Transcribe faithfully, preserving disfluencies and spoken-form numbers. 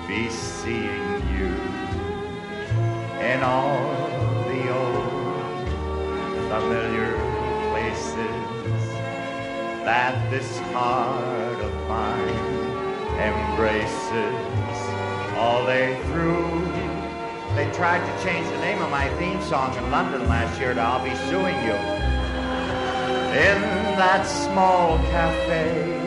be seeing you in all the old familiar places that this heart of mine embraces all day through. They tried to change the name of my theme song in London last year to I'll Be Suing You. In that small cafe